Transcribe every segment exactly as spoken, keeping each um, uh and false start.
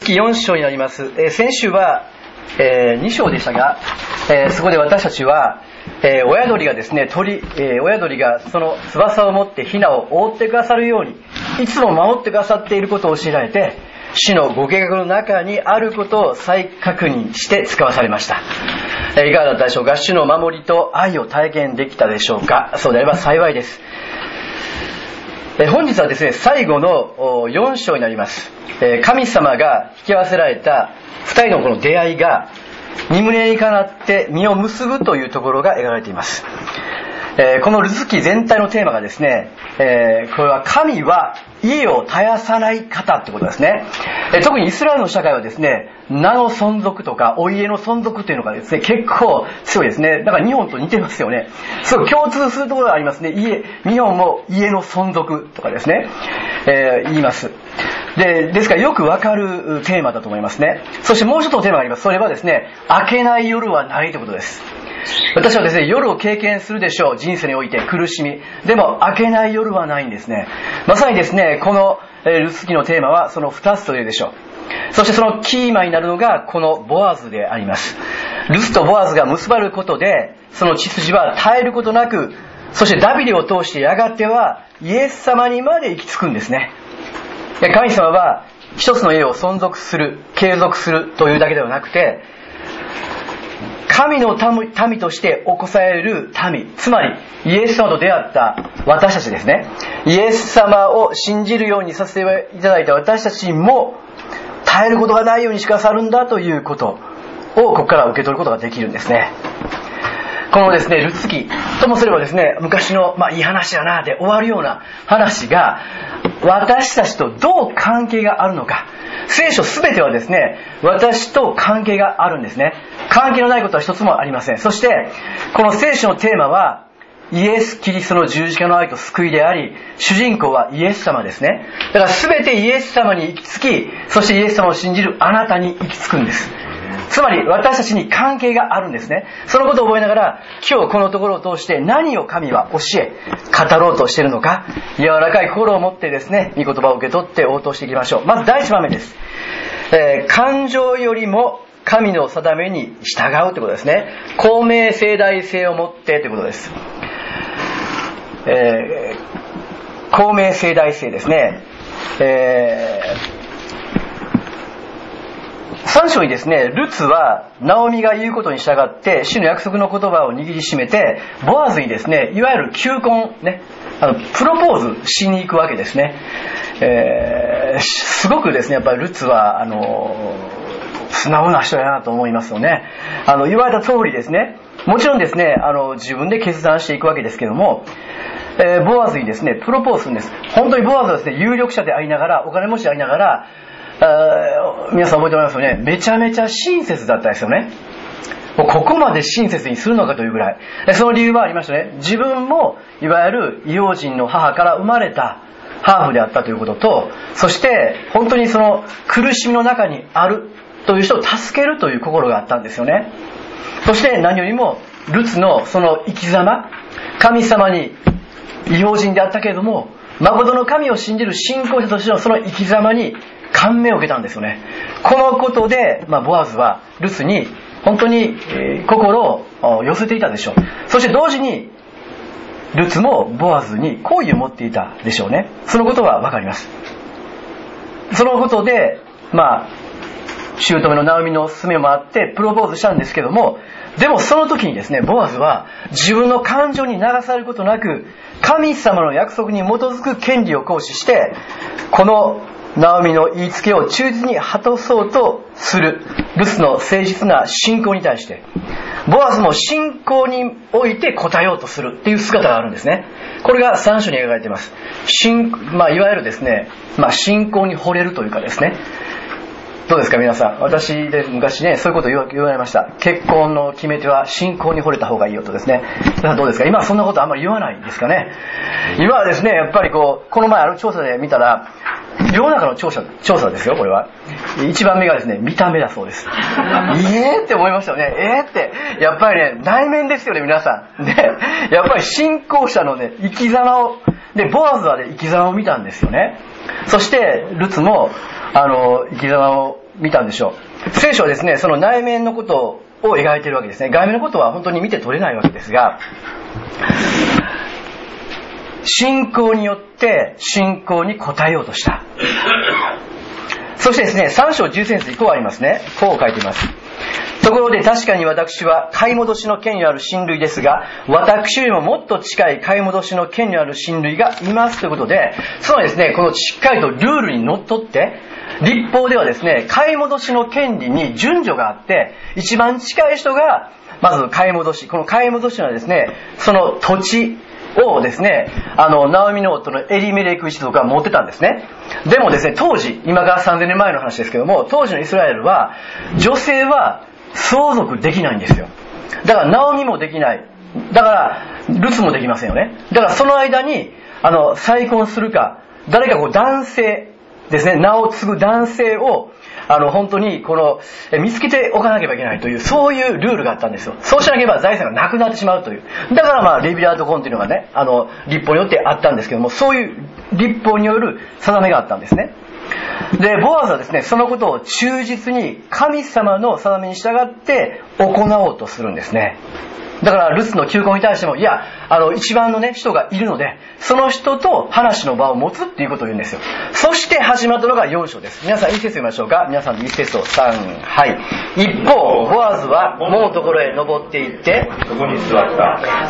記よん章になります。えー、先週は、えー、に章でしたが、えー、そこで私たちは、えー、親鳥がですね、鳥、えー、親鳥がその翼を持ってヒナを覆ってくださるように、いつも守ってくださっていることを教えられて、主のご計画の中にあることを再確認して使わされました。えー、いかがだったでしょうか。主の守りと愛を体験できたでしょうか。そうであれば幸いです。えー、本日はですね、最後のよん章になります。えー、神様が引き合わせられたふたりのこの出会いが身胸にかなって実を結ぶというところが描かれています。えー、このルツ記全体のテーマがですね、えー、これは神は家を絶やさない方ってことですね。えー、特にイスラエルの社会はですね、名の存続とかお家の存続というのがですね、結構強いですね。だから日本と似てますよね。すごい共通するところがありますね。家、日本も家の存続とかですね、えー、言います。で、ですからよくわかるテーマだと思いますね。そしてもう一つのテーマがあります。それはですね、明けない夜はないということです。私はですね、夜を経験するでしょう。人生において苦しみ。でも明けない夜はないんですね。まさにですね、このルツ記のテーマはその二つというでしょう。そしてそのキーマンになるのがこのボアズであります。ルツとボアズが結ばれることで、その血筋は絶えることなく、そしてダビデを通してやがてはイエス様にまで行き着くんですね。神様は一つの家を存続する、継続するというだけではなくて、神の民として起こされる民、つまりイエス様と出会った私たちですね。イエス様を信じるようにさせていただいた私たちも絶えることがないようにしてくださるんだということをここから受け取ることができるんですね。このですね、ルツ記ともすればですね、昔のまあいい話だなで終わるような話が私たちとどう関係があるのか。聖書すべてはですね、私と関係があるんですね。関係のないことは一つもありません。そしてこの聖書のテーマはイエス・キリストの十字架の愛と救いであり、主人公はイエス様ですね。だからすべてイエス様に行き着き、そしてイエス様を信じるあなたに行き着くんです。つまり私たちに関係があるんですね。そのことを覚えながら、今日このところを通して何を神は教え語ろうとしているのか、柔らかい心を持ってですね、御言葉を受け取って応答していきましょう。まず第一番目です。えー、感情よりも神の定めに従うということですね。公明正大性を持ってということです。えー、公明正大性ですね。えーさん章にですね、ルツはナオミが言うことに従って主の約束の言葉を握りしめて、ボアズにですね、いわゆる求婚ね、あのプロポーズしに行くわけですね。えー、すごくですね、やっぱりルツはあの素直な人だなと思いますよね。あの言われた通りですね、もちろんですね、あの自分で決断していくわけですけども、えー、ボアズにですねプロポーズするんです。本当にボアズはですね、有力者でありながら、お金持ちでありながら、あ皆さん覚えておられますよね。めちゃめちゃ親切だったですよね。もうここまで親切にするのかというぐらい。その理由はありましたね。自分もいわゆる異邦人の母から生まれたハーフであったということと、そして本当にその苦しみの中にあるという人を助けるという心があったんですよね。そして何よりもルツのその生き様、神様に異邦人であったけれども、誠の神を信じる信仰者としてのその生き様に感銘を受けたんですよね。このことで、まあ、ボアズはルツに本当に、えー、心を寄せていたでしょう。そして同時にルツもボアズに好意を持っていたでしょうね。そのことは分かります。そのことで、まあ姑のナオミの勧めもあってプロポーズしたんですけども、でもその時にですね、ボアズは自分の感情に流されることなく、神様の約束に基づく権利を行使して、このナオミの言いつけを忠実に果たそうとするルツの誠実な信仰に対して、ボアズも信仰において応えようとするっていう姿があるんですね。これがさん章に描かれています。信、まあ、いわゆるですね、まあ、信仰に惚れるというかですね。どうですか皆さん。私で昔ね、そういうことを言われました。結婚の決め手は信仰に惚れた方がいいよとですね。皆さんどうですか。今はそんなことあんまり言わないですかね。今はですね、やっぱりこう、この前ある調査で見たら、世の中の調査、調査ですよ、これは。一番目がですね、見た目だそうです。えーって思いましたよね。えーって、やっぱりね、内面ですよね、皆さん。で、やっぱり信仰者のね、生き様を、で、ボアズはね、生き様を見たんですよね。そして、ルツも、あの、生き様を見たんでしょう。聖書はですね、その内面のことを描いているわけですね。外面のことは本当に見て取れないわけですが、信仰によって信仰に応えようとした。そしてですね、さん章じゅう節以降ありますね。こう書いています。ところで確かに私は買い戻しの権利ある親類ですが、私よりももっと近い買い戻しの権利ある親類がいますということで、つまりですね、このしっかりとルールにのっとって、律法ではですね、買い戻しの権利に順序があって、一番近い人がまず買い戻し、この買い戻しはですね、その土地をですね、あのナオミの夫のエリメレク一族が持ってたんですね。でもですね、当時、今からさんぜんねんまえの話ですけども、当時のイスラエルは女性は相続できないんですよ。だからナオミもできない、だからルツもできませんよね。だからその間にあの再婚するか、誰かこう男性ですね、名を継ぐ男性をあの本当にこの見つけておかなければいけないという、そういうルールがあったんですよ。そうしなければ財産がなくなってしまうという。だからまあレビラート婚というのがね、あの律法によってあったんですけども、そういう律法による定めがあったんですね。でボアズはですね、そのことを忠実に神様の定めに従って行おうとするんですね。だからルツの求婚に対しても、いや、あの一番のね人がいるので、その人と話の場を持つっていうことを言うんですよ。そして始まったのがよん章です。皆さんいち節読みましょうか。皆さんでいち節とさん、はい。一方ボアズは門のところへ登っていってそこに座った。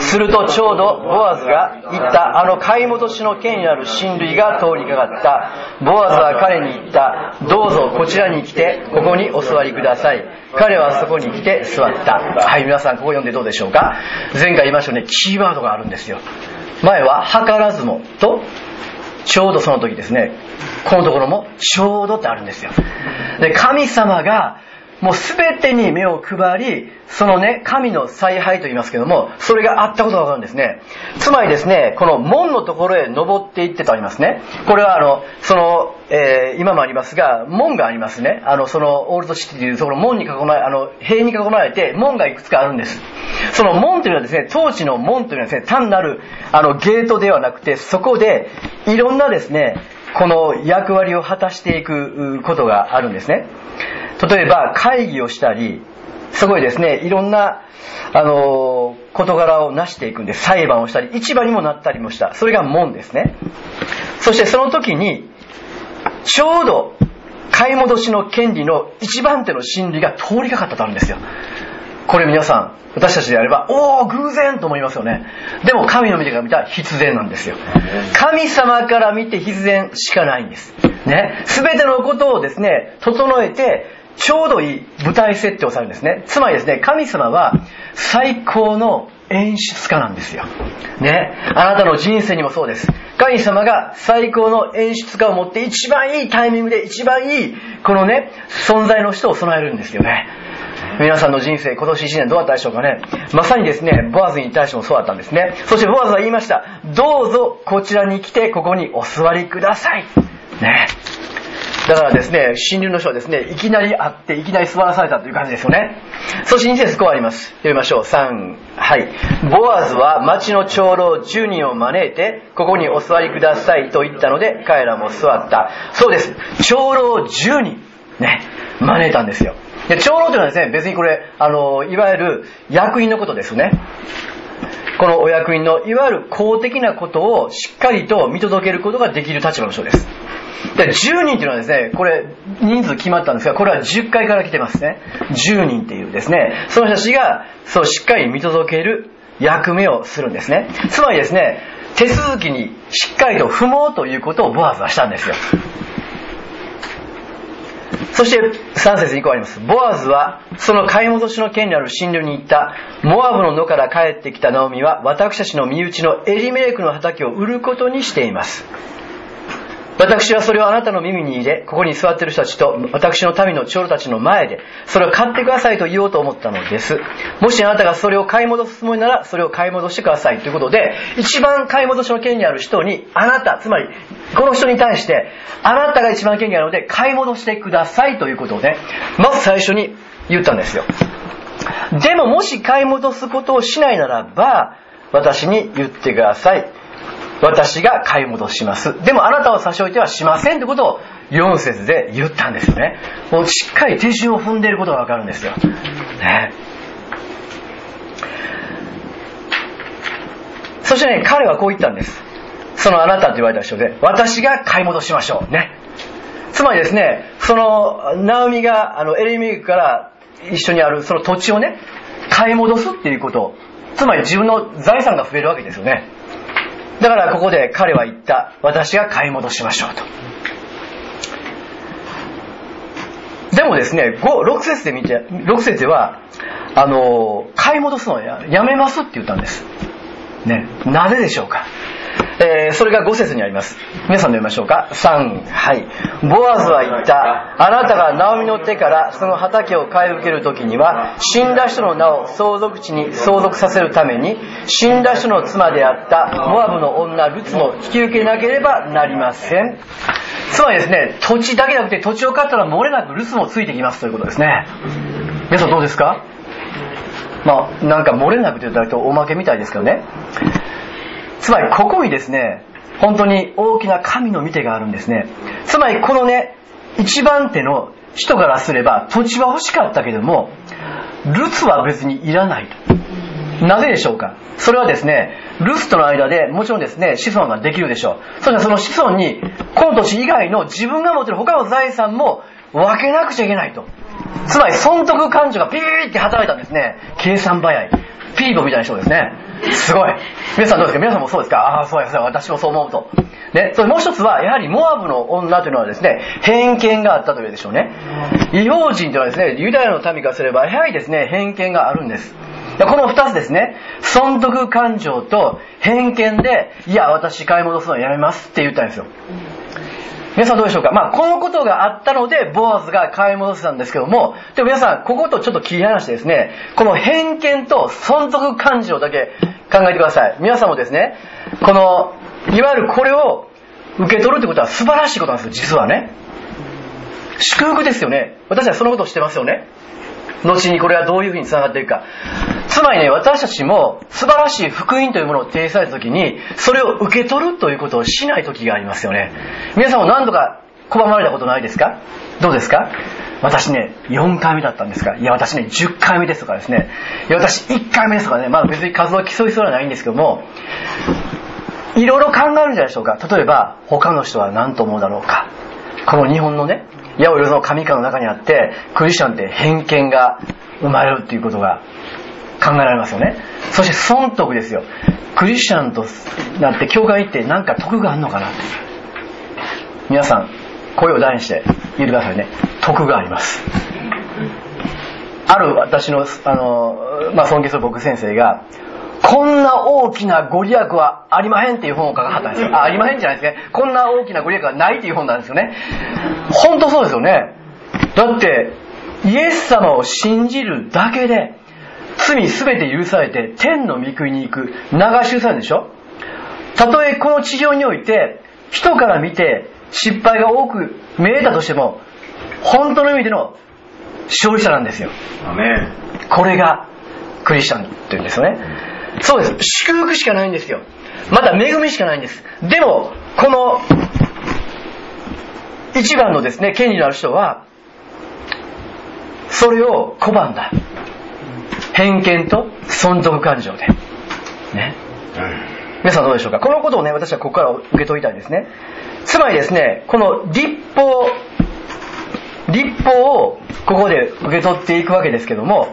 するとちょうどボアズが言った、あの買い戻しの権威ある親類が通りかかった。ボアズは彼に言った、どうぞこちらに来てここにお座りください。彼はそこに来て座った。はい、皆さんここ読んでどうでしょうか。前回言いましたよね、キーワードがあるんですよ。前は図らずもと、ちょうどその時ですね、このところもちょうどってあるんですよ。で神様がもう全てに目を配り、そのね神の采配と言いますけども、それがあったことがわかるんですね。つまりですね、この門のところへ登っていってとありますね。これはあのその、えー、今もありますが、門がありますね。あのそのオールドシティというところ、門に囲まれ、あの塀に囲まれて門がいくつかあるんです。その門というのはですね、当時の門というのはですね、単なるあのゲートではなくて、そこでいろんなですねこの役割を果たしていくことがあるんですね。例えば会議をしたり、そこでですねいろんなあの事柄を成していくんで、裁判をしたり市場にもなったりもした。それが門ですね。そしてその時にちょうど買い戻しの権利の一番手の真理が通りかかったとあるんですよ。これ皆さん私たちであれば、おー偶然と思いますよね。でも神の目から見たら必然なんですよ。神様から見て必然しかないんですね。全てのことをですね整えてちょうどいい舞台設定をされるんですね。つまりですね、神様は最高の演出家なんですよね。あなたの人生にもそうです。神様が最高の演出家を持って一番いいタイミングで一番いいこのね存在の人を備えるんですよね。皆さんの人生今年一年どうだったでしょうかね。まさにですねボアズに対してもそうだったんですね。そしてボアズは言いました、どうぞこちらに来てここにお座りくださいね。だからですね、親類の書はですね、いきなり会っていきなり座らされたという感じですよね。そしてに節こうあります。読みましょう。さん、はい。ボアズは町の長老じゅうにんを招いてここにお座りくださいと言ったので、彼らも座った。そうです、長老じゅうにんね招いたんですよ。で長老というのはですね、別にこれあのいわゆる役員のことですね。このお役員のいわゆる公的なことをしっかりと見届けることができる立場の人です。でじゅうにんというのはですね、これ人数決まったんですが、これはじゅっかいから来てますね。じゅうにんっていうですね、その人たちがそうしっかり見届ける役目をするんですね。つまりですね、手続きにしっかりと踏もうということをボアズはしたんですよ。そしてさん節にこうあります。ボアズはその買い戻しの権利ある親類に言った、モアブの野から帰ってきたナオミは私たちの身内のエリメレクの畑を売ることにしています。私はそれをあなたの耳に入れ、ここに座っている人たちと私の民の長老たちの前でそれを買ってくださいと言おうと思ったのです。もしあなたがそれを買い戻すつもりならそれを買い戻してくださいということで、一番買い戻しの権利ある人に、あなた、つまりこの人に対してあなたが一番権利あるので買い戻してくださいということをね、まず最初に言ったんですよ。でももし買い戻すことをしないならば私に言ってください。私が買い戻します。でもあなたを差し置いてはしませんということをよん節で言ったんですよね。もうしっかり手順を踏んでいることがわかるんですよ、ね。そしてね、彼はこう言ったんです。そのあなたと言われた人で、私が買い戻しましょうね。つまりですね、そのナオミがあのエリメレクから一緒にあるその土地をね、買い戻すっていうこと、つまり自分の財産が増えるわけですよね。だからここで彼は言った、私が買い戻しましょうと。でもですね、ご、ろく節で見て、ろく節ではあの買い戻すのを や, やめますって言ったんですね。なぜでしょうか。えー、それがご節にあります。皆さんで読みましょうか。さん、はい。ボアズは言った。あなたがナオミの手からその畑を買い受けるときには、死んだ人の名を相続地に相続させるために、死んだ人の妻であったモアブの女ルツも引き受けなければなりません。つまりですね、土地だけじゃなくて土地を買ったら漏れなくルツもついてきますということですね。皆さんどうですか。まあなんか漏れなくと言ったらおまけみたいですけどね。つまりここにですね、本当に大きな神の御手があるんですね。つまりこのね、一番手の人からすれば土地は欲しかったけども、ルツは別にいらないと。なぜでしょうか。それはですね、ルツとの間でもちろんですね、子孫ができるでしょう。そしてその子孫にこの土地以外の自分が持っている他の財産も分けなくちゃいけないと。つまり損得感情がピーって働いたんですね。計算早いピーボみたいな人ですね。すごい。皆さんどうですか。皆さんもそうですか。ああ、そうやそうや、私もそう思うと。ね、それもう一つはやはりモアブの女というのはですね、偏見があったというでしょうね。異邦人というのはですね、ユダヤの民からすればやはりですね、偏見があるんです。この二つですね、損得感情と偏見で、いや私買い戻すのやめますって言ったんですよ。皆さんどうでしょうか。まあこのことがあったのでボアズが買い戻したんですけども、でも皆さんこことちょっと切り離してですね、この偏見と損得感情だけ考えてください。皆さんもですね、このいわゆるこれを受け取るってことは素晴らしいことなんですよ。実はね、祝福ですよね。私たちはそのことをしてますよね。後にこれはどういうふうにつながっていくか。つまりね、私たちも素晴らしい福音というものを提示されたときに、それを受け取るということをしないときがありますよね。皆さんも何度か拒まれたことないですか。どうですか。私ねよんかいめだったんですか。いや私ねじゅっかいめですとかですね、いや私いっかいめですとかね、まあ別に数を競いそうではないんですけども、いろいろ考えるんじゃないでしょうか。例えば他の人は何と思うだろうか。この日本のね、八百万の神化の中にあってクリスチャンって偏見が生まれるっていうことが考えられますよね。そして損得ですよ。クリスチャンとなって教会行って何か得があるのかなって。皆さん声を大にして言ってくださいね。得があります。ある私の、あの、まあ、尊敬する僕先生が、こんな大きなご利益はありまへんっていう本を書かはったんですよ。あ、ありまへんじゃないですね。こんな大きなご利益はないっていう本なんですよね。本当そうですよね。だってイエス様を信じるだけで罪すべて許されて天の御国に行く、流し許されるでしょ。たとえこの地上において人から見て失敗が多く見えたとしても、本当の意味での勝利者なんですよ。アメン。これがクリスチャンっていうんですよね。そうです。祝福しかないんですよ。また恵みしかないんです。でもこの一番のですね、権利のある人はそれを拒んだ。偏見と損得感情でね。皆さんどうでしょうか。このことをね、私はここから受け取りたいですね。つまりですね、この立法立法をここで受け取っていくわけですけども、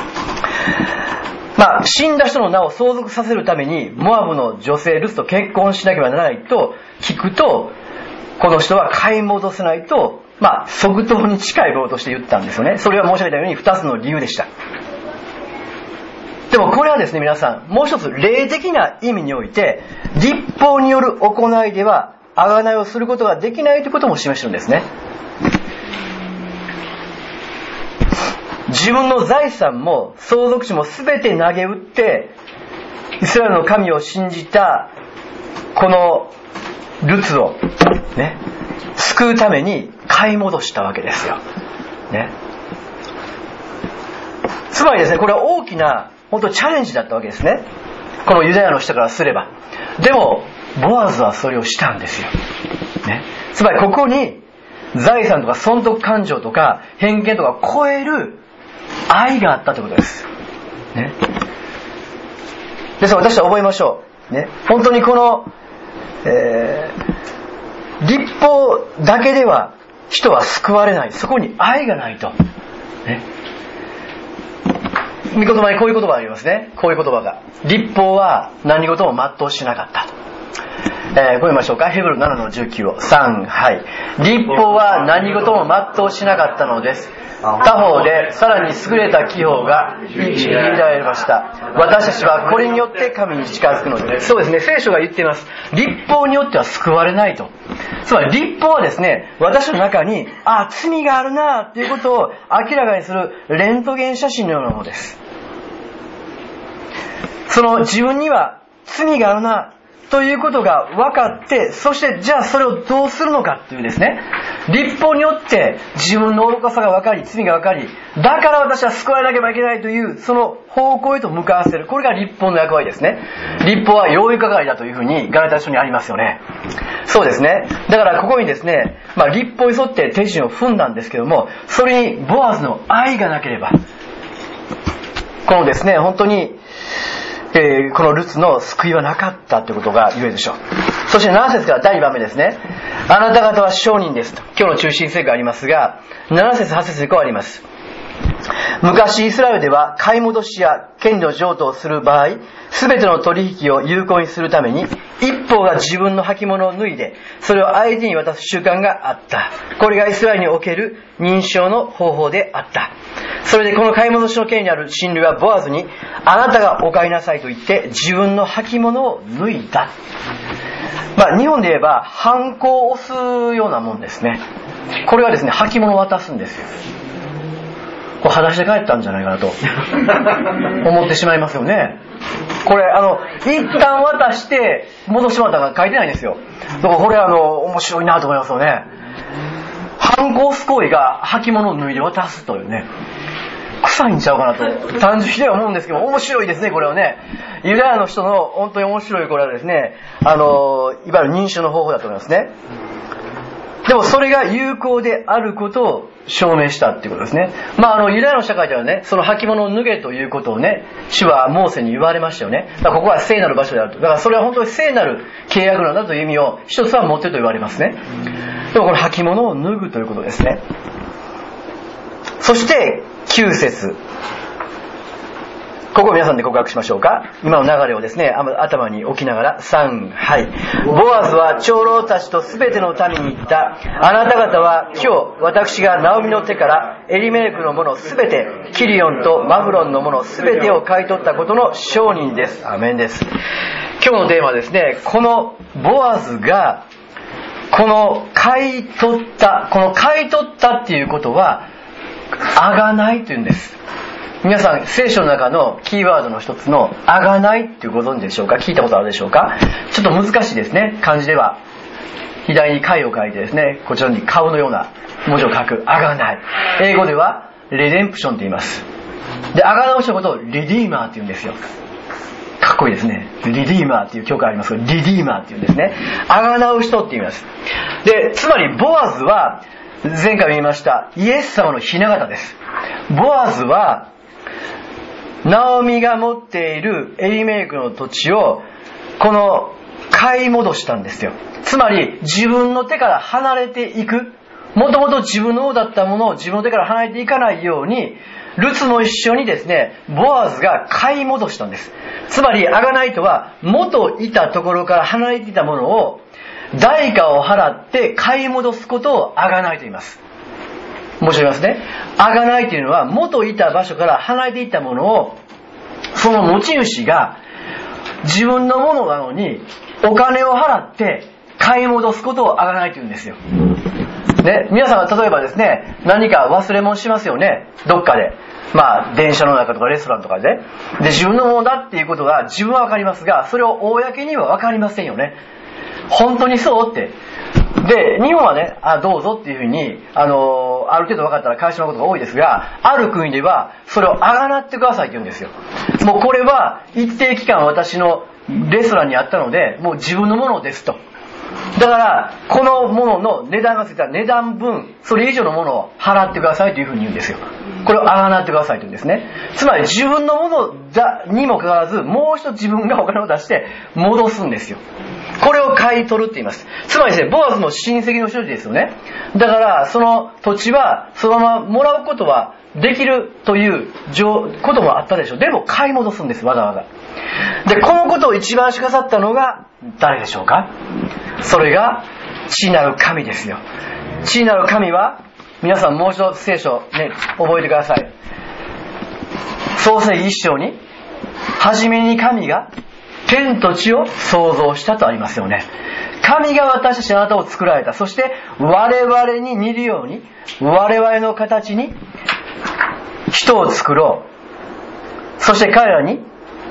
まあ死んだ人の名を相続させるためにモアブの女性ルツと結婚しなければならないと聞くと、この人は買い戻せないと、まあ即答に近いこととして言ったんですよね。それは申し上げたようにふたつの理由でした。でもこれはですね、皆さんもう一つ霊的な意味において立法による行いでは贖いをすることができないということも示してるんですね。自分の財産も相続地も全て投げ打ってイスラエルの神を信じたこのルツをね、救うために買い戻したわけですよ、ね、つまりですね、これは大きな本当チャレンジだったわけですね、このユダヤの人からすれば。でもボアズはそれをしたんですよ、ね、つまりここに財産とか損得感情とか偏見とか超える愛があったということです。ね。ですから私は覚えましょう。ね。本当にこの、えー、律法だけでは人は救われない。そこに愛がないと。ね。御言葉にこういう言葉がありますね。こういう言葉が。律法は何事も全うしなかったと。えー、こう読みましょうか。ヘブルななのじゅうきゅうを。さん、はい。律法は何事も全うしなかったのです。他方でさらに優れた記法が引き入れられました。私たちはこれによって神に近づくのです。そうですね、聖書が言っています。律法によっては救われないと。つまり律法はですね、私の中にあ罪があるなということを明らかにするレントゲン写真のようなものです。その自分には罪があるなということが分かって、そしてじゃあそれをどうするのかっていうですね、律法によって自分の愚かさが分かり、罪が分かり、だから私は救われなければいけないというその方向へと向かわせる。これが律法の役割ですね。律法は養育係だというふうにガラテヤ書にありますよね。そうですね。だからここにですね、まあ律法に沿って手順を踏んだんですけども、それにボアズの愛がなければ、このですね、本当にえー、このルツの救いはなかったということが言えるでしょう。そしてなな節からだいにばんめですね。あなた方は証人ですと。今日の中心聖句がありますが、なな節はち節にこうあります。昔イスラエルでは買い戻しや権利の譲渡をする場合、すべての取引を有効にするために一方が自分の履物を脱いでそれを相手に渡す習慣があった。これがイスラエルにおける認証の方法であった。それでこの買い戻しの権利ある親類はボアズに、あなたがお買いなさいと言って自分の履物を脱いだ。まあ日本で言えばハンコを押すようなもんですね。これはですね、履物を渡すんですよ。これ裸足で帰ったんじゃないかなと思ってしまいますよね。これあの一旦渡して戻してもらったのが書いてないんですよ。だからこれあの面白いなと思いますよね。反抗す行為が履物を脱いで渡すというね、臭いんちゃうかなと単純には思うんですけど、面白いですねこれはね。ユダヤの人の本当に面白いこれはですね、あのいわゆる認証の方法だと思いますね。でもそれが有効であることを証明したっていうことですね。まああのユダヤの社会ではね、その履物を脱げということをね、主はモーセに言われましたよね。だからここは聖なる場所であると。だからそれは本当に聖なる契約なんだという意味を一つは持ってると言われますね。でもこの履物を脱ぐということですね。そしてきゅう節、ここを皆さんで告白しましょうか。今の流れをですね、頭に置きながら、さん、はい。ボアズは長老たちとすべての民に言った。あなた方は今日、私がナオミの手からエリメレクのものすべて、キリオンとマフロンのものすべてを買い取ったことの証人です。アメンです。今日のテーマはですね、このボアズが、この買い取った、この買い取ったっていうことは、あがないというんです。皆さん聖書の中のキーワードの一つのあがないっていうご存知でしょうか。聞いたことあるでしょうか。ちょっと難しいですね。漢字では左に貝を書いてですね、こちらに顔のような文字を書くあがない。英語ではレデンプションと言います。で、あがなう人のことをリディーマーって言うんですよ。かっこいいですね。リディーマーっていう教会ありますけど、リディーマーって言うんですね。あがなう人って言います。で、つまりボアズは前回も言いましたイエス様の雛形です。ボアズはナオミが持っているエリメレクの土地をこの買い戻したんですよ。つまり自分の手から離れていく、もともと自分の方だったものを自分の手から離れていかないように、ルツも一緒にですね、ボアズが買い戻したんです。つまりあがないとは元いたところから離れていたものを代価を払って買い戻すことをあがないと言います。申し上げますね。あがないというのは元いた場所から離れていったものをその持ち主が自分のものなのにお金を払って買い戻すことをあがないというんですよ。ね、皆さんは例えばですね、何か忘れ物しますよね。どっかで。まあ電車の中とかレストランとかで。で、自分のものだっていうことが自分はわかりますが、それを公にはわかりませんよね。本当にそうって。で、日本はね、あ、どうぞっていうふうに、あのー、ある程度分かったら返してもらうことが多いですが、ある国ではそれをあがなってくださいって言うんですよ。もうこれは一定期間私のレストランにあったので、もう自分のものですと。 だからこのものの値段がついた値段分それ以上のものを払ってくださいというふうに言うんですよ。これをあがなってくださいというんですね。つまり自分のものだにもかかわらずもう一度自分がお金を出して戻すんですよ。これを買い取るって言います。つまりですね、ボアズの親戚の人ですよね。だからその土地はそのままもらうことはできるということもあったでしょう。でも買い戻すんです、わざわざ。でこのことを一番しかさったのが誰でしょうか。それが父なる神ですよ。父なる神は皆さんもう一度聖書ね覚えてください。創世記一章に初めに神が天と地を創造したとありますよね。神が私たちあなたを作られた。そして我々に似るように我々の形に人を作ろう。そして彼らに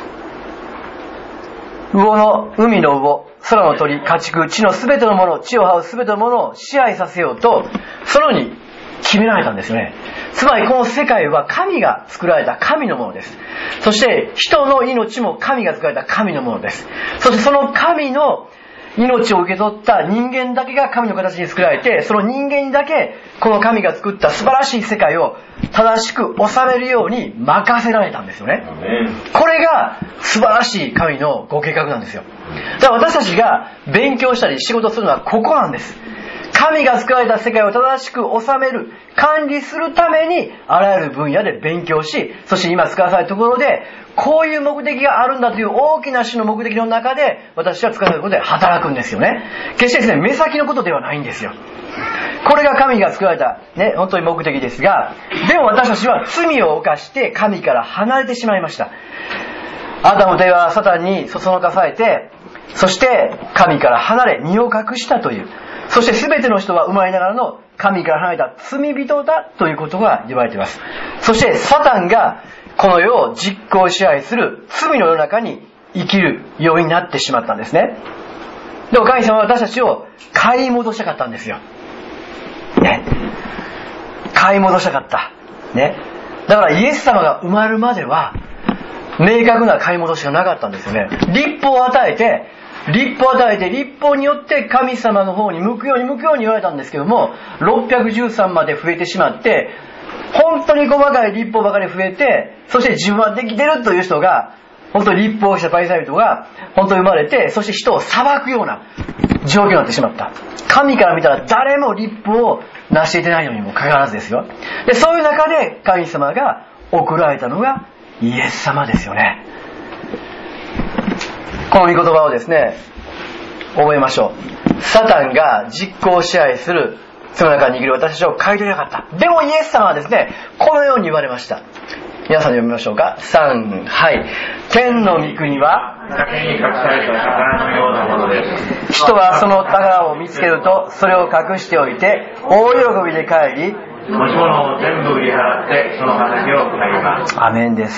魚の海の魚、空の鳥、家畜、地のすべてのもの、地を這うすべてのものを支配させようとそのように決められたんですよね。つまりこの世界は神が作られた神のものです。そして人の命も神が作られた神のものです。そしてその神の命を受け取った人間だけが神の形に作られて、その人間にだけこの神が作った素晴らしい世界を正しく治めるように任せられたんですよね。これが素晴らしい神のご計画なんですよ。だから私たちが勉強したり仕事するのはここなんです。神が作られた世界を正しく治める、管理するためにあらゆる分野で勉強し、そして今使わされたところでこういう目的があるんだという大きな種の目的の中で私は使わされたことで働くんですよね。決してですね、目先のことではないんですよ。これが神が作られたね、本当に目的ですが、でも私たちは罪を犯して神から離れてしまいました。アダムとエバはサタンにそそのかされて、そして神から離れ身を隠したという、そして全ての人は生まれながらの神から離れた罪人だということが言われています。そしてサタンがこの世を実行支配する罪の世の中に生きるようになってしまったんですね。でも神様は私たちを買い戻したかったんですよ。ね。買い戻したかった。ね。だからイエス様が生まれるまでは明確な買い戻しがなかったんですよね。律法を与えて、律法を与えて、律法によって神様の方に向くように向くように言われたんですけども、ろっぴゃくじゅうさんまで増えてしまって、本当に細かい律法ばかり増えて、そして自分はできてるという人が、本当に律法をしたパリサイ人が本当に生まれて、そして人を裁くような状況になってしまった。神から見たら誰も律法を成していてないのにもかかわらずですよ。で、そういう中で神様が送られたのがイエス様ですよね。この御言葉をですね、覚えましょう。サタンが実行支配する罪の中に握る私たちを買い取りなかった。でもイエス様はですね、このように言われました。皆さん読みましょうか。さん、はい。天の御国は竹に隠された宝のようなものです。 人はその宝を見つけるとそれを隠しておいて大喜びで帰り、 持ち物を全部売り払ってその畑を買います。 アメンです。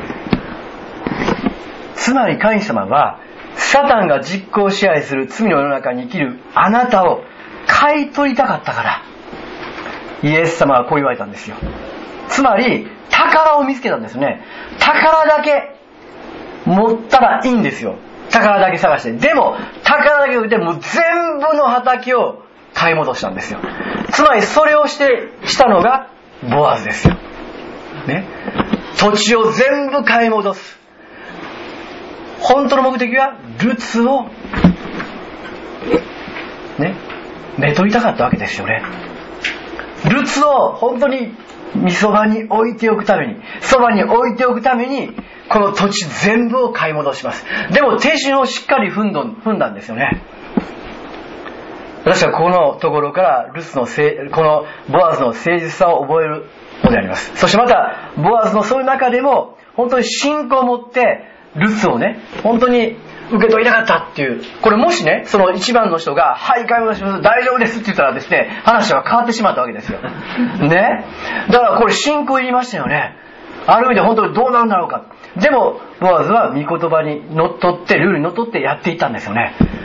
つまり神様はサタンが実行支配する罪の世の中に生きるあなたを買い取りたかったからイエス様はこう言われたんですよ。つまり宝を見つけたんですね。宝だけ持ったらいいんですよ。宝だけ探して。でも宝だけ売ってもう全部の畑を買い戻したんですよ。つまりそれをしてしたのがボアズですよ、ね、土地を全部買い戻す。本当の目的はルツをね、めとりたかったわけですよね。ルツを本当にみそばに置いておくために、そばに置いておくためにこの土地全部を買い戻します。でも手順をしっかり踏んど踏んだんですよね。私はこのところからルツのせこのボアズの誠実さを覚えるのであります。そしてまたボアズのそういう中でも本当に信仰を持ってルツをね、本当に受け取りたかったっていう、これもしね、その一番の人がはい買い戻します大丈夫ですって言ったらですね、話は変わってしまったわけですよね。だからこれ信仰いりましたよね。ある意味で本当にどうなるんだろうか。でもボアズは御言葉にのっとってルールにのっとってやっていったんですよね。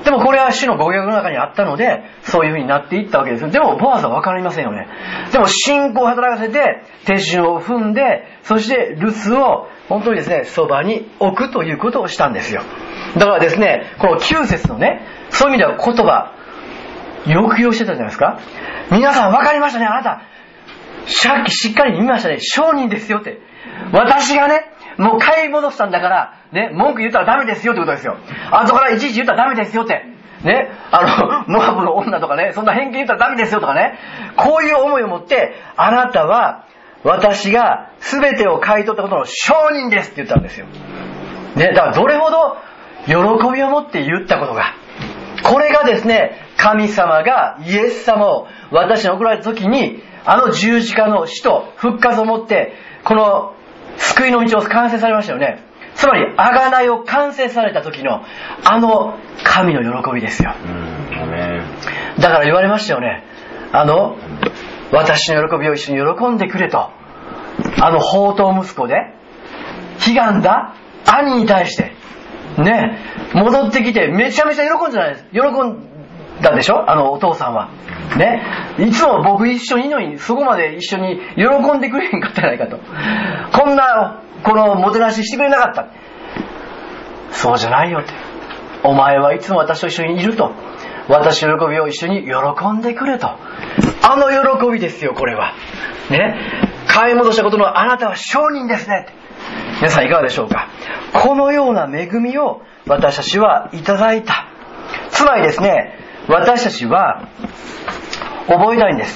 でもこれは主のご計画の中にあったので、そういう風になっていったわけです。でもボアズは分かりませんよね。でも信仰を働かせて、手順を踏んで、そしてルツを本当にですね、そばに置くということをしたんですよ。だからですね、このきゅう節のね、そういう意味では言葉、抑揚してたじゃないですか。皆さん分かりましたね、あなた。さっきしっかり見ましたね、商人ですよって。私がね、もう買い戻したんだから、ね、文句言ったらダメですよってことですよ。後からいちいち言ったらダメですよって。ね、あの、モアブの女とかね、そんな偏見言ったらダメですよとかね。こういう思いを持って、あなたは、私が全てを買い取ったことの証人ですって言ったんですよ。ね、だからどれほど喜びを持って言ったことが。これがですね、神様がイエス様を私に送られた時に、あの十字架の死と復活をもって、この救いの道を完成されましたよね。つまり、贖いを完成された時の、あの神の喜びですよ。だから言われましたよね。あの、私の喜びを一緒に喜んでくれと。あの放蕩息子で、悲願だ兄に対して、ね、戻ってきてめちゃめちゃ喜んじゃないです。喜んだでしょ、あのお父さんは。ね、いつも僕一緒にいるのにそこまで一緒に喜んでくれへんかったじゃないかと。こんなこのもてなししてくれなかった。そうじゃないよって。お前はいつも私と一緒にいると。私の喜びを一緒に喜んでくれと。あの喜びですよ、これは。ね、買い戻したことのあなたは証人ですねって。皆さんいかがでしょうか。このような恵みを私たちはいただいた。つまりですね、私たちは覚えたいんです。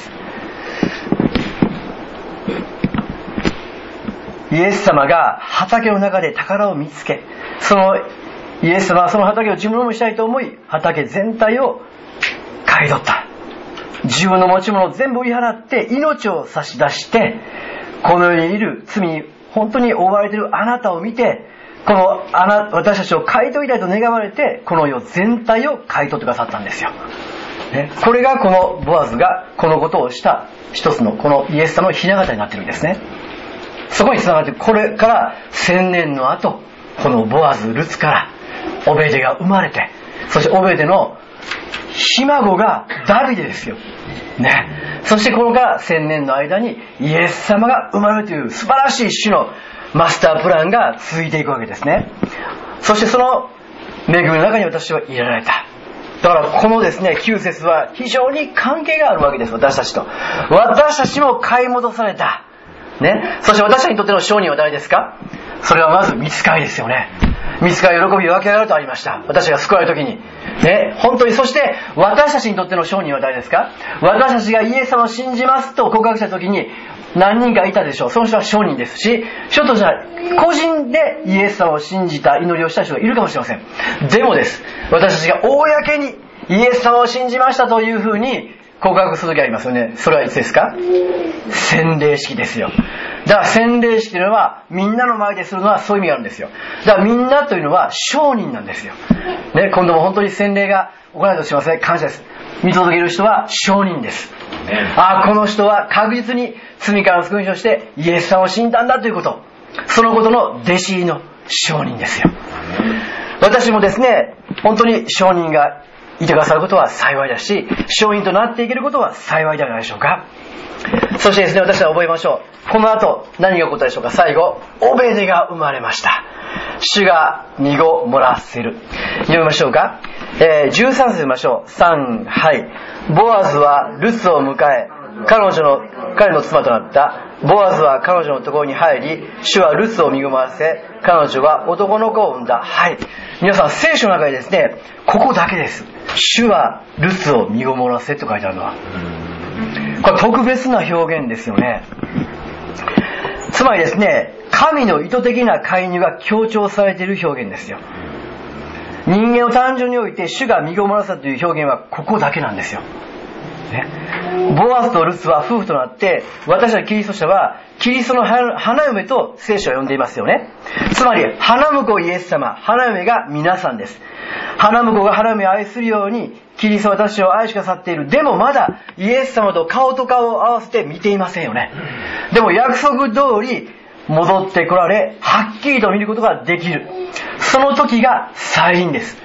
イエス様が畑の中で宝を見つけ、そのイエス様はその畑を自分のものにしたいと思い、畑全体を買い取った。自分の持ち物を全部売り払って命を差し出して、この世にいる罪に本当に覆われているあなたを見て、このあな私たちを買い取りたいと願われて、この世全体を買い取ってくださったんですよ、ね、これがこのボアズがこのことをした一つのこのイエス様の雛形になってるんですね。そこにつながって、これから千年の後、このボアズルツからオベデが生まれて、そしてオベデのひ孫がダビデですよ、ね、そしてこのから千年の間にイエス様が生まれるという素晴らしい種のマスタープランが続いていくわけですね。そしてその恵みの中に私は入れられた。だからこのですねきゅう節は非常に関係があるわけです。私たちと私たちも買い戻された、ね、そして私たちにとっての証人は誰ですか。それはまず御使いですよね。御使い喜び分け上がるとありました。私が救われる時にね、本当に。そして私たちにとっての証人は誰ですか。私たちがイエス様を信じますと告白した時に何人かいたでしょう。その人は証人ですし、ちょっとじゃあ個人でイエス様を信じた祈りをした人がいるかもしれません。でもです、私たちが公にイエス様を信じましたというふうに告白する時ありますよね。それはいつですか。洗礼式ですよ。だから洗礼式というのはみんなの前でするのはそういう意味があるんですよ。だからみんなというのは証人なんですよ、ね、今度も本当に洗礼が行われたとしますね。感謝です。見届ける人は証人です。ああ、この人は確実に罪からの救い主としてイエス様を信じたんだということ、そのことの弟子入りの証人ですよ。私もですね、本当に証人がいてくださることは幸いだし、証人となっていけることは幸いではないでしょうか。そしてですね、私は覚えましょう。この後何が起こったでしょうか。最後、オベデが生まれました。主が身ごもらせる。読みましょうか。えー、じゅうさん節読みましょう。さん、はい。ボアズはルツを迎え、彼女の彼の妻となった。ボアズは彼女のところに入り、主はルツを身ごもらせ、彼女は男の子を産んだ。はい。皆さん、聖書の中にですね、ここだけです。主はルツを身ごもらせと書いてあるのは、これ特別な表現ですよね。つまりですね、神の意図的な介入が強調されている表現ですよ。人間の誕生において主が身ごもらせたという表現はここだけなんですよ、ね、ボアズとルツは夫婦となって、私たちキリスト者はキリストの花嫁と聖書を呼んでいますよね。つまり花婿イエス様、花嫁が皆さんです。花婿が花嫁を愛するようにキリストは私を愛してくださっている。でもまだイエス様と顔と顔を合わせて見ていませんよね。でも約束通り戻ってこられ、はっきりと見ることができる。その時が再臨です。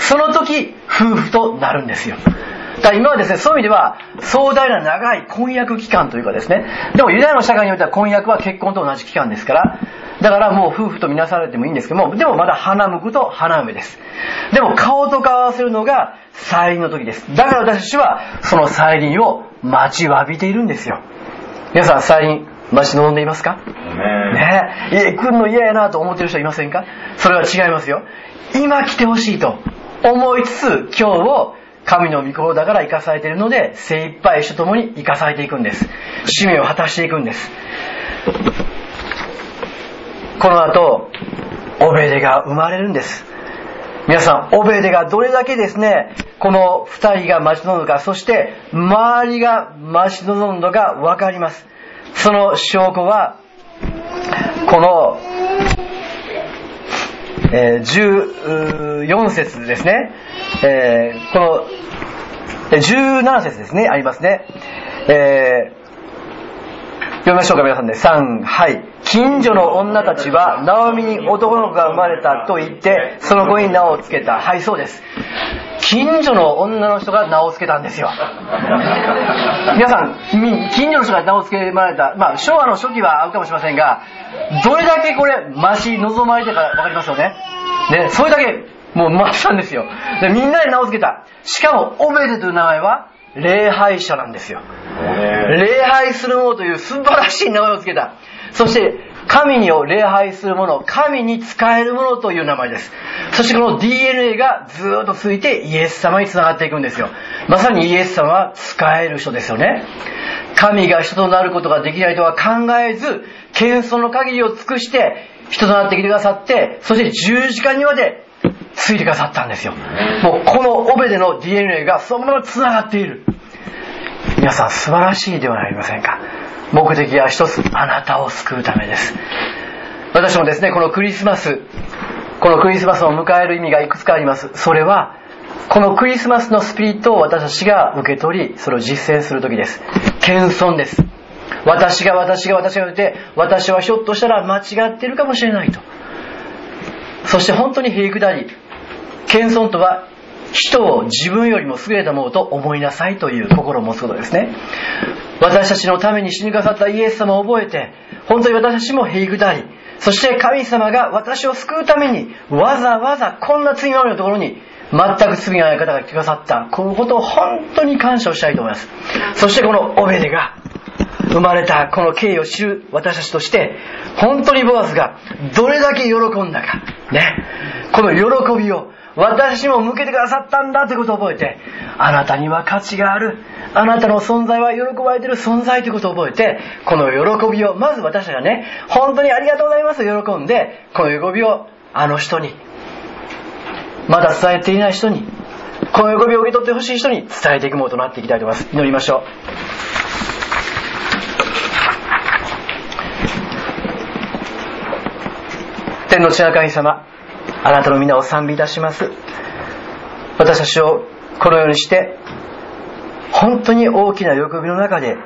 その時夫婦となるんですよ。だから今はですね、そういう意味では壮大な長い婚約期間というかですね、でもユダヤの社会においては婚約は結婚と同じ期間ですから、だからもう夫婦とみなされてもいいんですけども、でもまだ花婿と花嫁です。でも顔と顔を合わせるのが再臨の時です。だから私たちはその再臨を待ちわびているんですよ。皆さん再臨待ち望んでいますか？ねえ、来るの嫌やなと思ってる人いませんか？それは違いますよ。今来てほしいと思いつつ、今日を神の御心だから生かされているので、精一杯主と共に生かされていくんです。使命を果たしていくんです。この後オベデが生まれるんです。皆さん、オベデがどれだけですね、この二人が待ち望むか、そして周りが待ち望むのか分かります。その証拠はこの、えー、じゅうよん節ですね、えー、このじゅうなな節ですね、ありますね。えー読みましょうか皆さんで。さん、はい。近所の女たちはナオミに男の子が生まれたと言ってその子に名をつけた。はい、そうです。近所の女の人が名をつけたんですよ。皆さん、近所の人が名をつけられた、まあ昭和の初期は合うかもしれませんが、どれだけこれ待ち望まれてから分かりますよね。ね、それだけもう待ってたんですよ。で、みんなで名をつけた。しかもオベデという名前は礼拝者なんですよ。礼拝する者という素晴らしい名前をつけた。そして神を礼拝する者、神に仕える者という名前です。そしてこの ディーエヌエー がずーっと続いてイエス様につながっていくんですよ。まさにイエス様は仕える人ですよね。神が人となることができないとは考えず、謙遜の限りを尽くして人となってきてくださって、そして十字架にまでついてくださったんですよ。もうこのオベデの ディーエヌエー がそのままつながっている。皆さん、素晴らしいではありませんか。目的は一つ、あなたを救うためです。私もですね、このクリスマスこのクリスマスを迎える意味がいくつかあります。それはこのクリスマスのスピリットを私たちが受け取り、それを実践する時です。謙遜です。私が私が私が言って、私はひょっとしたら間違っているかもしれないと。そして本当にへりくだり、謙遜とは人を自分よりも優れたものと思いなさいという心を持つことですね。私たちのために死にくださったイエス様を覚えて、本当に私たちもへりくだり、そして神様が私を救うためにわざわざこんな罪まみれのところに全く罪がない方が来てくださった、このことを本当に感謝をしたいと思います。そしてこのオベデが生まれたこの経緯を知る私たちとして、本当にボアズがどれだけ喜んだかね、この喜びを私にも向けてくださったんだということを覚えて、あなたには価値がある、あなたの存在は喜ばれている存在ということを覚えて、この喜びをまず私たちがね、本当にありがとうございますと喜んで、この喜びをあの人に、まだ伝えていない人に、この喜びを受け取ってほしい人に伝えていくものとなっていきたいと思います。祈りましょう。天の地の神様、あなたの皆を賛美いたします。私たちをこのようにして本当に大きな喜びの中で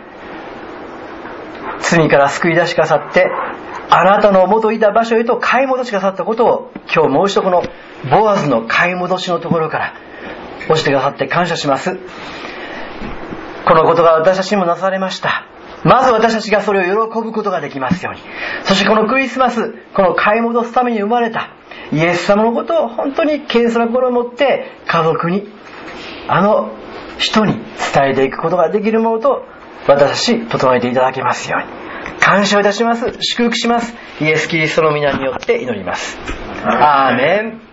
罪から救い出してくださって、あなたの元いた場所へと買い戻してくださったことを、今日もう一度このボアズの買い戻しのところから教えてくださって感謝します。このことが私たちにもなされました。まず私たちがそれを喜ぶことができますように。そしてこのクリスマス、この買い戻すために生まれたイエス様のことを本当に謙遜な心を持って家族に、あの人に伝えていくことができるものと私たち整えていただけますように感謝いたします。祝福します。イエス・キリストの皆によって祈ります。アーメン。